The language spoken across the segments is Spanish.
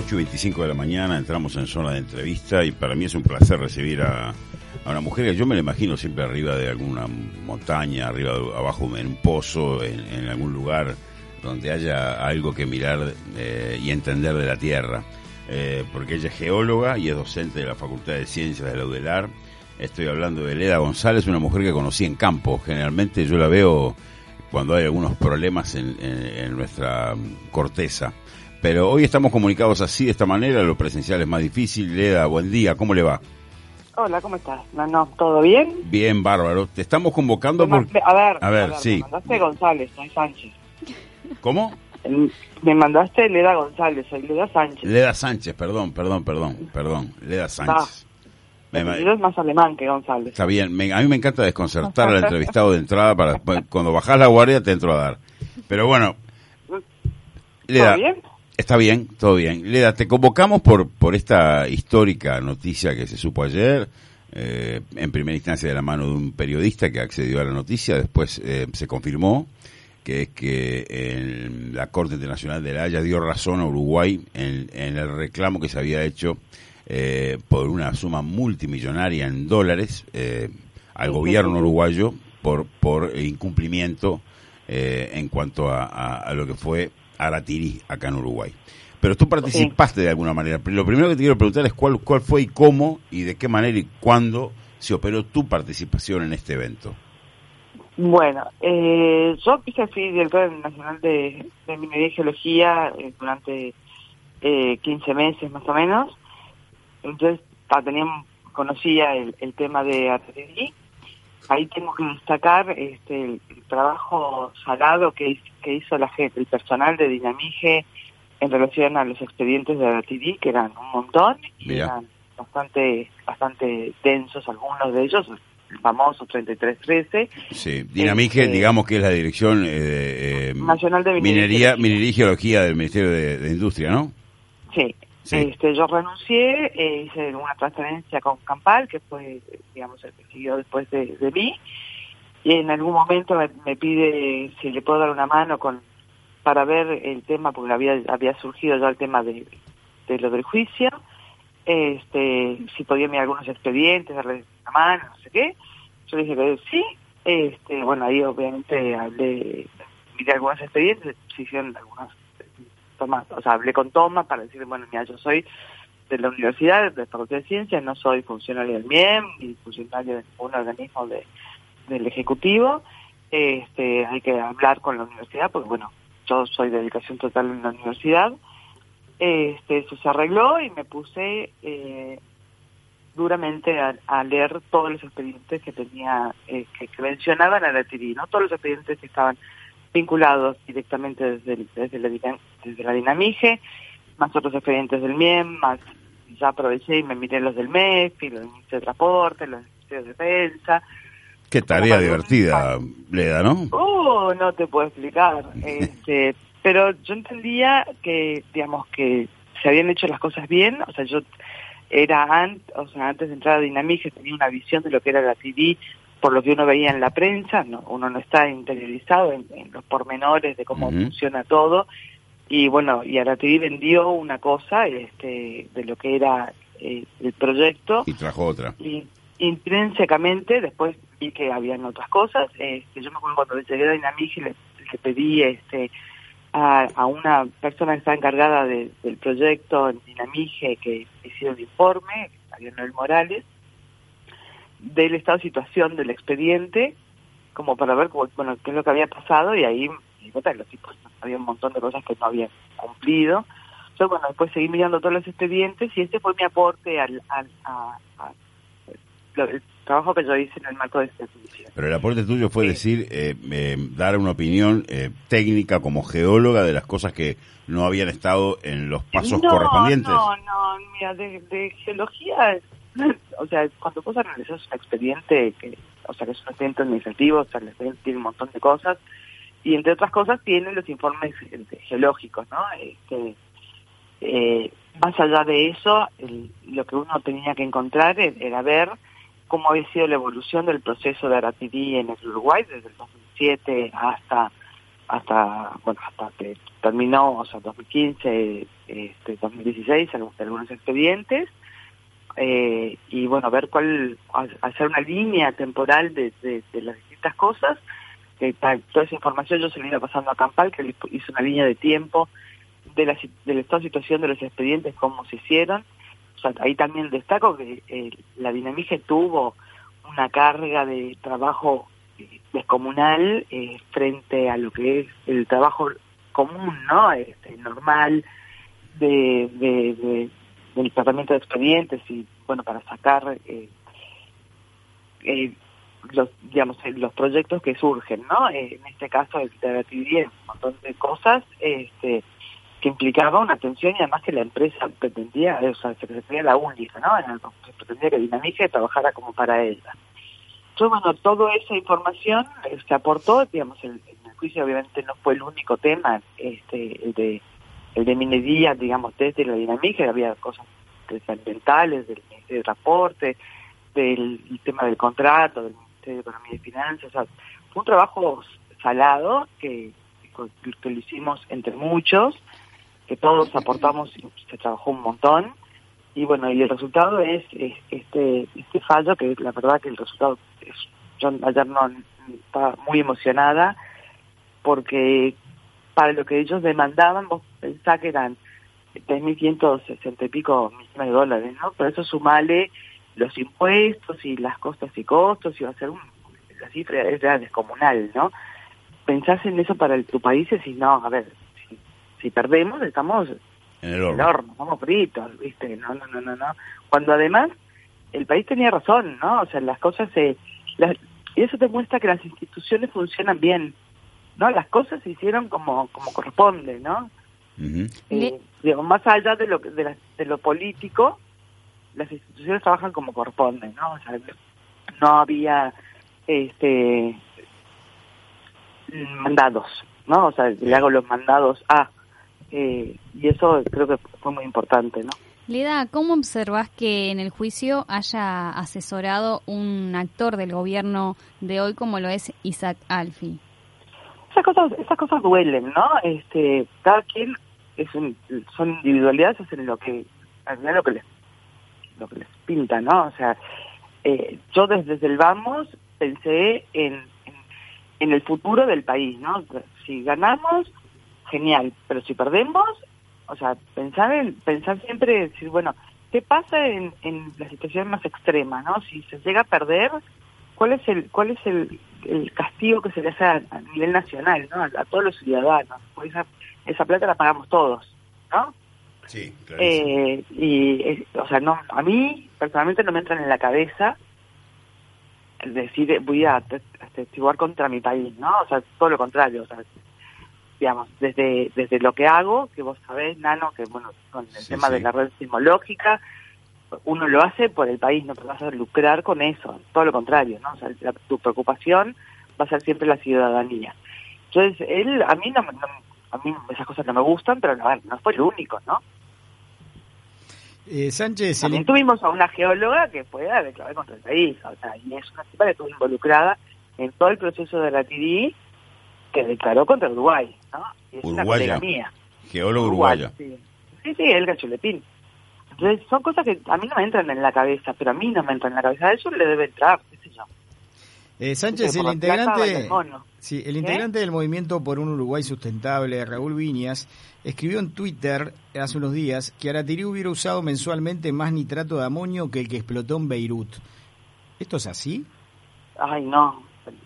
8:25 de la mañana, entramos en zona de entrevista y para mí es un placer recibir a una mujer que yo me la imagino siempre arriba de alguna montaña, abajo en un pozo, en algún lugar donde haya algo que mirar y entender de la tierra. Porque ella es geóloga y es docente de la Facultad de Ciencias de la UDELAR. Estoy hablando de Leda González, una mujer que conocí en campo. Generalmente yo la veo cuando hay algunos problemas en nuestra corteza. Pero hoy estamos comunicados así, de esta manera, lo presencial es más difícil. Leda, buen día, ¿cómo le va? Hola, ¿cómo estás? ¿Todo bien? Bien, bárbaro. Te estamos convocando por... A ver, sí. Me mandaste González, no Sánchez. ¿Cómo? Me mandaste Leda González, soy Leda Sánchez. Leda Sánchez, perdón. Leda Sánchez. Es más alemán que González. Está bien, a mí me encanta desconcertar al entrevistado de entrada para cuando bajás la guardia te entro a dar. Pero bueno, Leda, ¿Todo bien? Está bien, todo bien. Leda, te convocamos por esta histórica noticia que se supo ayer, en primera instancia de la mano de un periodista que accedió a la noticia, después se confirmó que es que la Corte Internacional de La Haya dio razón a Uruguay en el reclamo que se había hecho por una suma multimillonaria en dólares al gobierno uruguayo por incumplimiento en cuanto a lo que fue Aratirí acá en Uruguay. Pero tú participaste de alguna manera. Lo primero que te quiero preguntar es cuál fue y cómo y de qué manera y cuándo se operó tu participación en este evento. Bueno, yo fui director nacional de Minería y Geología durante 15 meses más o menos. Entonces conocía el tema de Aratirí. Ahí tengo que destacar el trabajo salado que hizo el personal de Dinamige en relación a los expedientes de Aratirí, que eran un montón y eran bastante densos, algunos de ellos, el famoso 3313. Sí, Dinamige, digamos que es la Dirección Nacional de Minería y Geología del Ministerio de Industria, ¿no? Sí. Sí. Yo renuncié, hice una transferencia con Campal, que fue, digamos, el que siguió después de mí, y en algún momento me pide si le puedo dar una mano para ver el tema, porque había surgido ya el tema de lo del juicio, si podía mirar algunos expedientes, darle una mano, no sé qué. Yo dije que sí, bueno, ahí obviamente miré algunos expedientes, se hicieron algunas hablé con Tomás para decirle, bueno, mira, yo soy de la universidad, de la Facultad de Ciencias, no soy funcionario del MIEM, ni funcionario de ningún organismo del Ejecutivo, hay que hablar con la universidad, porque bueno, yo soy de dedicación total en la universidad, eso se arregló y me puse duramente a leer todos los expedientes que tenía, que mencionaban a Aratirí, no todos los expedientes que estaban vinculados directamente desde la Dinamige, más otros expedientes del MIEM, más ya aproveché y me miré los del MEF, y los del Ministerio de Transporte, los del Ministerio de Defensa. Qué tarea divertida, Leda, ¿no? No te puedo explicar. Pero yo entendía que, digamos, que se habían hecho las cosas bien, o sea, yo antes de entrar a Dinamige tenía una visión de lo que era la TD, por lo que uno veía en la prensa, uno no está interiorizado en los pormenores de cómo funciona todo, y bueno, y Aratirí vendió una cosa de lo que era el proyecto. Y trajo otra. Y intrínsecamente, después vi que habían otras cosas. Yo me acuerdo cuando llegué a Dinamige le pedí a una persona que está encargada del proyecto en Dinamige que hiciera un informe, Ariel Noel Morales, del estado de situación del expediente, como para ver qué es lo que había pasado, y ahí los tipos había un montón de cosas que no habían cumplido. Yo después seguí mirando todos los expedientes y ese fue mi aporte al trabajo que yo hice en el marco de este juicio. Pero el aporte tuyo fue decir, dar una opinión técnica como geóloga de las cosas que no habían estado en los pasos correspondientes. No, mira, de geología, o sea, cuando vos analizas un expediente, que es un expediente administrativo, o sea, el expediente tiene un montón de cosas, y entre otras cosas tienen los informes geológicos, ¿no? Más allá de eso, lo que uno tenía que encontrar era ver cómo había sido la evolución del proceso de Aratirí en el Uruguay, desde el 2007 hasta hasta que terminó, o sea, 2015, 2016, algunos expedientes, y bueno, ver hacer una línea temporal de las distintas cosas, que toda esa información yo se la iba pasando a Campal, que hizo una línea de tiempo de la toda situación de los expedientes, cómo se hicieron. O sea, ahí también destaco que la Dinamige tuvo una carga de trabajo descomunal frente a lo que es el trabajo común, ¿no? Normal del tratamiento de expedientes y, bueno, para sacar los proyectos que surgen, ¿no? En este caso, el de la actividad, un montón de cosas que implicaba una atención, y además que la empresa pretendía, o sea, se pretendía la única, ¿no? Se pretendía que Dinamige trabajara como para ella. Entonces, bueno, toda esa información se aportó, digamos, en el juicio obviamente no fue el único tema, el de minería, digamos, desde la Dinamige, había cosas ambientales, del Ministerio de Transporte, del tema del contrato, del Ministerio de Economía y Finanzas. O sea, fue un trabajo salado que lo hicimos entre muchos, que todos aportamos y se trabajó un montón. Y bueno, y el resultado es este fallo, que la verdad que el resultado yo ayer no estaba muy emocionada, porque para lo que ellos demandaban, vos pensás que eran 3.560 y pico millones de dólares, ¿no? Pero eso sumale los impuestos y las costas y costos, y va a ser la cifra era descomunal, ¿no? Pensás en eso para tu país y decís, no, a ver, si perdemos estamos en el horno, estamos fritos, ¿viste? No. Cuando además el país tenía razón, ¿no? O sea, las cosas y eso te muestra que las instituciones funcionan bien, ¿no? Las cosas se hicieron como corresponde, ¿no? Uh-huh. Digamos, más allá de lo político, las instituciones trabajan como corresponde, ¿no? O sea, no había mandados, ¿no? O sea, le hago los mandados y eso creo que fue muy importante, ¿no? Leda, ¿cómo observás que en el juicio haya asesorado un actor del gobierno de hoy como lo es Isaac Alfi? Esas cosas duelen, ¿no? Cada quien son individualidades, hacen lo que les pinta, ¿no? O sea, yo desde el vamos pensé en el futuro del país, ¿no? Si ganamos, genial, pero si perdemos, o sea, pensar siempre, decir, bueno, ¿qué pasa en la situación más extrema, ¿no? Si se llega a perder, ¿cuál es el castigo que se le hace a nivel nacional, ¿no? A todos los ciudadanos? Pues esa plata la pagamos todos, ¿no? Sí, claro. O sea, no, a mí personalmente no me entran en la cabeza decir voy a testiguar contra mi país, ¿no? O sea, todo lo contrario, o sea, digamos, desde lo que hago, que vos sabés, Nano, que bueno, con el tema de la red sismológica, uno lo hace por el país, no te vas a lucrar con eso, todo lo contrario, ¿no? O sea, tu preocupación va a ser siempre la ciudadanía. Entonces, a mí esas cosas no me gustan, pero no fue el único, ¿no? Sánchez, también tuvimos a una geóloga que fue a declarar contra el país, o sea, y es una tipa que estuvo involucrada en todo el proceso de la TDI, que declaró contra Uruguay, ¿no? Y es una colega mía. Geóloga uruguaya. Sí, Elga Chulepín. Entonces, son cosas que a mí no me entran en la cabeza, pero a mí no me entran en la cabeza. A ellos le debe entrar, qué sé yo. Sánchez, el integrante del Movimiento por un Uruguay Sustentable, Raúl Viñas, escribió en Twitter hace unos días que Aratirú hubiera usado mensualmente más nitrato de amonio que el que explotó en Beirut. ¿Esto es así? Ay, no,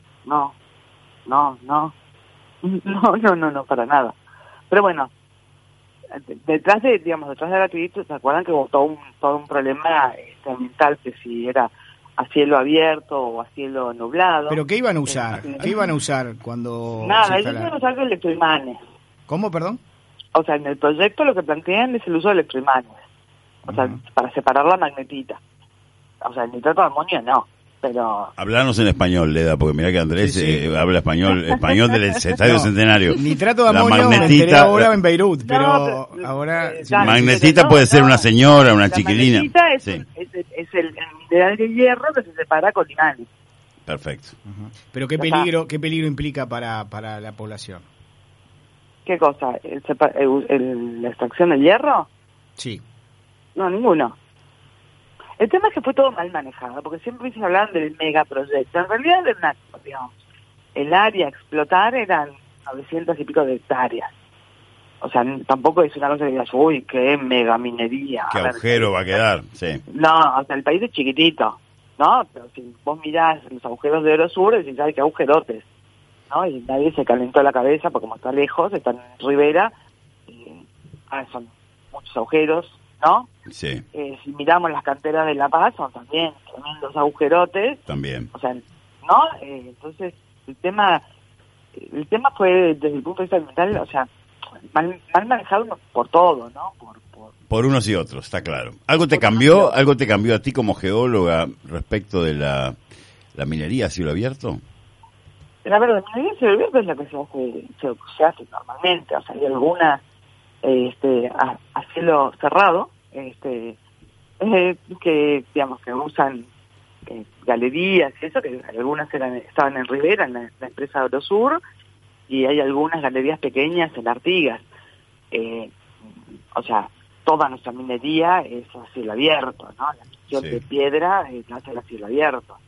para nada. Pero bueno, detrás de Aratirú, ¿se acuerdan que hubo todo un problema ambiental, que si era a cielo abierto o a cielo nublado? ¿Pero qué iban a usar? ¿Qué iban a usar cuando...? Nada, ellos iban a usar electroimanes. ¿Cómo, perdón? O sea, en el proyecto lo que plantean es el uso de electroimanes. O sea, para separar la magnetita. O sea, el nitrato de amonio no, pero... Hablanos en español, Leda, porque mirá que Andrés habla español del Estadio Centenario. Nitrato de amonio me enteré ahora en Beirut, pero ahora... Magnetita puede ser una señora, una chiquilina. Magnetita es el mineral de hierro que se separa con imanes. Perfecto. Pero ¿qué peligro implica para la población? ¿Qué cosa? ¿La extracción del hierro? Sí. No, ninguno. El tema es que fue todo mal manejado, porque siempre se hablaban del megaproyecto. En realidad, digamos, el área a explotar eran 900 y pico de hectáreas. O sea, tampoco es una cosa que digas, uy, qué mega minería. Qué agujero va a quedar, sí. No, o sea, el país es chiquitito, ¿no? Pero si vos mirás los agujeros de Eurosur, decís, ay, qué agujerotes, ¿no? Y nadie se calentó la cabeza, porque como está lejos, está en Rivera, son muchos agujeros, ¿no? Sí. Si miramos las canteras de La Paz, son también tremendos agujerotes. También. O sea, ¿no? Entonces, el tema fue, desde el punto de vista ambiental, o sea, mal manejado por todo, ¿no? Por unos y otros, está claro. ¿Algo te cambió a ti como geóloga respecto de la minería a cielo abierto? La verdad, la minería a cielo abierto es la que se hace normalmente. O sea, hay algunas a cielo cerrado, que digamos que usan galerías y eso, que algunas estaban en Rivera, en la empresa Eurosur, y hay algunas galerías pequeñas en Artigas. O sea, toda nuestra minería es a cielo abierto, ¿no? La misión de piedra es a cielo abierto.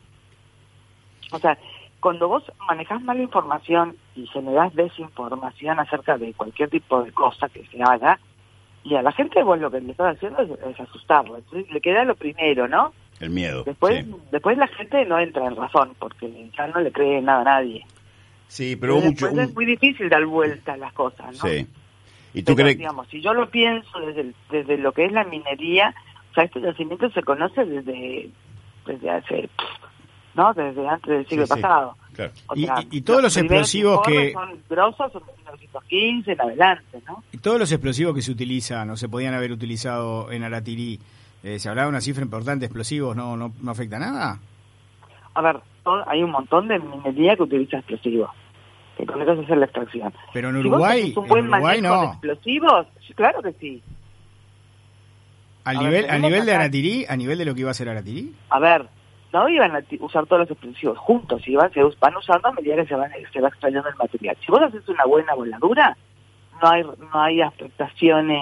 O sea, cuando vos manejás mala información y generás desinformación acerca de cualquier tipo de cosa que se haga, y a la gente vos lo que le estás haciendo es asustarlo. Entonces le queda lo primero, ¿no? El miedo. Después la gente no entra en razón, porque ya no le cree nada a nadie. Sí, pero es muy difícil dar vuelta a las cosas, ¿no? Sí. ¿Y tú crees? Digamos, si yo lo pienso desde lo que es la minería, o sea, este yacimiento se conoce desde hace, ¿no? Desde antes del siglo pasado. Claro. O sea, y todos los explosivos que son grosos, son de 1915 en adelante, ¿no? Y todos los explosivos que se utilizan o se podían haber utilizado en Aratirí, se hablaba de una cifra importante de explosivos, ¿no afecta nada? A ver, hay un montón de minería que utiliza explosivos, que con eso se hace la extracción. Pero en Uruguay, un buen Uruguay manejo no. de explosivos, sí, claro que sí. ¿Al nivel de Aratirí, a nivel de lo que iba a ser Aratirí? A ver, no iban a usar todos los explosivos juntos, se van usando a medida que se va extrayendo el material. Si vos haces una buena voladura, no hay afectaciones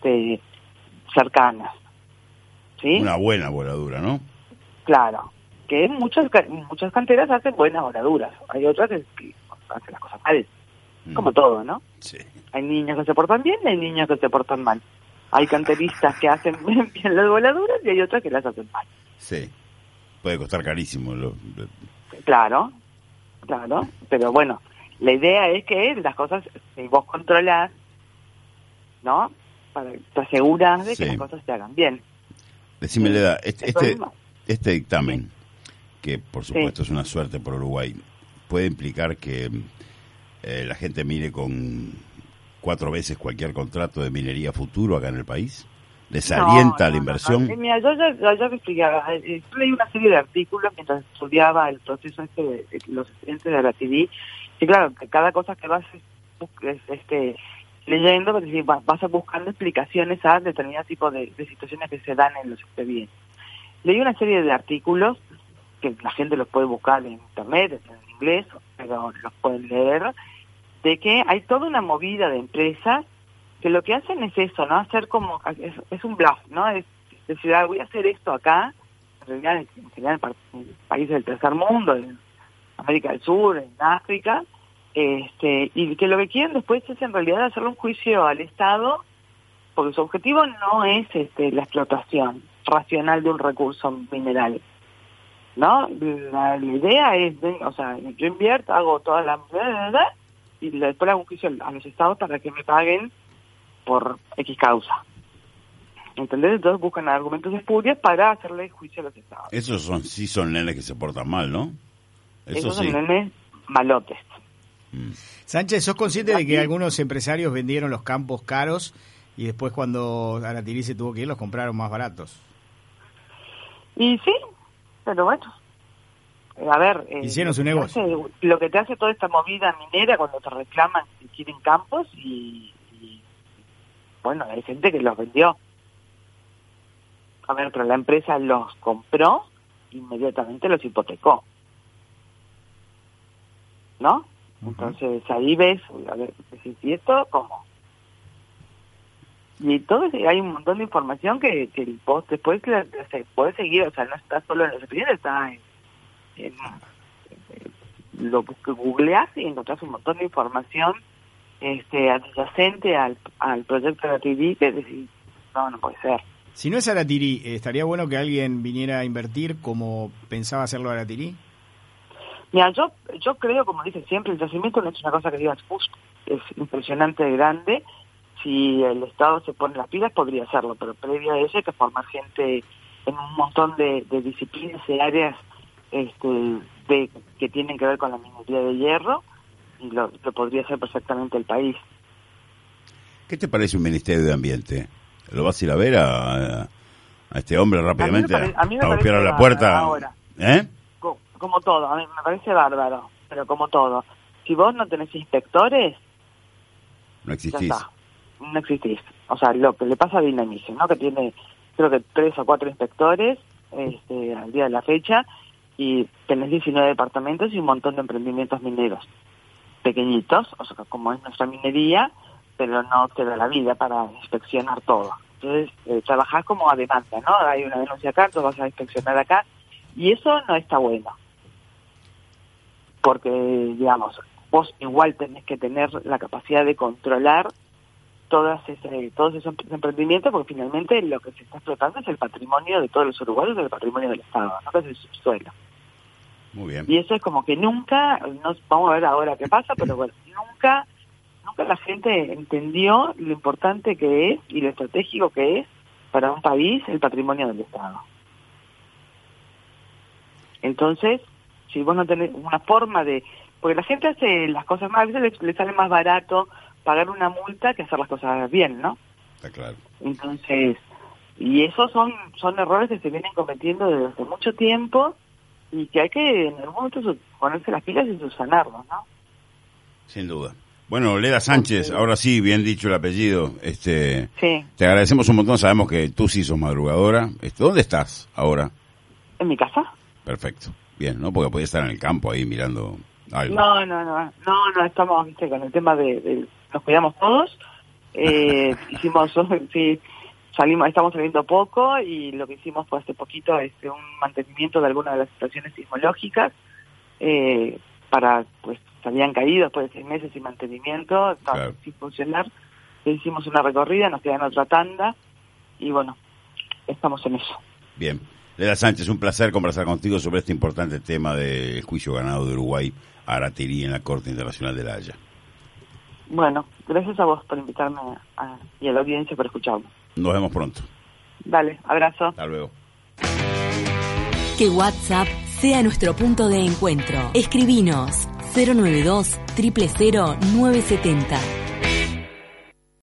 cercanas. ¿Sí? Una buena voladura, ¿no? Claro, que muchas canteras hacen buenas voladuras, hay otras que hacen las cosas mal, como todo, ¿no? Sí. Hay niños que se portan bien y hay niños que se portan mal. Hay canteristas que hacen bien las voladuras y hay otras que las hacen mal. Sí, puede costar carísimo. Claro, pero bueno, la idea es que las cosas, si vos controlás, ¿no? Te aseguras de que las cosas se hagan bien. Decime, Leda, este dictamen, que por supuesto es una suerte por Uruguay, ¿puede implicar que la gente mire con 4 veces cualquier contrato de minería futuro acá en el país? ¿Les alienta la inversión? No. Mira, yo ya te explicaba, yo leí una serie de artículos mientras estudiaba el proceso de los estudiantes de la TV, y claro, que cada cosa que vas leyendo, es decir, vas buscando explicaciones a determinados tipos de situaciones que se dan en los expedientes. Leí una serie de artículos que la gente los puede buscar en internet, en inglés, pero los pueden leer, de que hay toda una movida de empresas que lo que hacen es eso, ¿no? Hacer como, es un bluff, ¿no? Es decir, voy a hacer esto acá, en realidad en general en países del tercer mundo, en América del Sur, en África, y que lo que quieren después es en realidad hacerle un juicio al Estado, porque su objetivo no es la explotación racional de un recurso mineral, ¿no? La idea es, o sea, yo invierto, hago toda la y después hago un juicio a los Estados para que me paguen por X causa. ¿Entendés? Entonces buscan argumentos espurios para hacerle juicio a los Estados. Esos son nenes que se portan mal, ¿no? Esos son nenes malotes. Sánchez, ¿sos consciente de que algunos empresarios vendieron los campos caros y después cuando Aratirí se tuvo que ir los compraron más baratos? Y sí, pero bueno, a ver, hicieron su negocio. Lo que te hace toda esta movida minera cuando te reclaman que quieren campos y bueno, hay gente que los vendió. A ver, pero la empresa los compró, inmediatamente los hipotecó, ¿no? Entonces ahí ves, a ver, ¿y esto cómo? Y entonces hay un montón de información que vos después se puede seguir, o sea, no está solo en los expedientes, está en lo que googleás y encontrás un montón de información adyacente al proyecto de Aratiri, que decís, no puede ser. Si no es Aratiri, ¿estaría bueno que alguien viniera a invertir como pensaba hacerlo Aratiri? Mira, yo creo, como dije siempre, el yacimiento no es una cosa que digas, es impresionante de grande. Si el Estado se pone las pilas, podría hacerlo, pero previo a eso hay que formar gente en un montón de disciplinas y áreas que tienen que ver con la minería de hierro, y lo podría hacer perfectamente el país. ¿Qué te parece un Ministerio de Ambiente? ¿Lo vas a ir a ver a este hombre rápidamente? A mí me parece a la puerta. Ahora. Como todo, a mí me parece bárbaro, pero como todo. Si vos no tenés inspectores, no existís. Ya está, no existís. O sea, lo que le pasa a Dinamice, ¿no? Que tiene, creo que 3 o 4 inspectores al día de la fecha, y tenés 19 departamentos y un montón de emprendimientos mineros pequeñitos, o sea, como es nuestra minería, pero no te da la vida para inspeccionar todo. Entonces, trabajás como a demanda, ¿no? Hay una denuncia acá, tú vas a inspeccionar acá, y eso no está bueno. Porque, digamos, vos igual tenés que tener la capacidad de controlar todos esos emprendimientos, porque finalmente lo que se está explotando es el patrimonio de todos los uruguayos, el patrimonio del Estado, ¿no? Que es el subsuelo. Muy bien. Y eso es como que nunca, vamos a ver ahora qué pasa, pero bueno, nunca la gente entendió lo importante que es y lo estratégico que es para un país el patrimonio del Estado. Entonces, si vos no tenés una forma de... Porque la gente hace las cosas mal, a veces le sale más barato pagar una multa que hacer las cosas bien, ¿no? Está claro. Entonces, y esos son errores que se vienen cometiendo desde hace mucho tiempo y que hay que en algún momento ponerse las pilas y subsanarlos, ¿no? Sin duda. Bueno, Leda Sánchez, ahora sí, bien dicho el apellido. Sí. Te agradecemos un montón, sabemos que tú sí sos madrugadora. ¿Dónde estás ahora? ¿En mi casa? Perfecto. Bien, ¿no? Porque podías estar en el campo ahí mirando algo. No, estamos, viste, con el tema de nos cuidamos todos. Estamos saliendo poco, y lo que hicimos fue hace poquito un mantenimiento de algunas de las estaciones sismológicas, para, pues, se habían caído después de 6 meses sin mantenimiento, estaban sin funcionar. Hicimos una recorrida, nos quedan otra tanda, y bueno, estamos en eso. Bien. Leda Sánchez, un placer conversar contigo sobre este importante tema del juicio ganado de Uruguay a Aratiri en la Corte Internacional de La Haya. Bueno, gracias a vos por invitarme y a la audiencia por escucharme. Nos vemos pronto. Dale, abrazo. Hasta luego. Que WhatsApp sea nuestro punto de encuentro. Escribinos 092 000 970.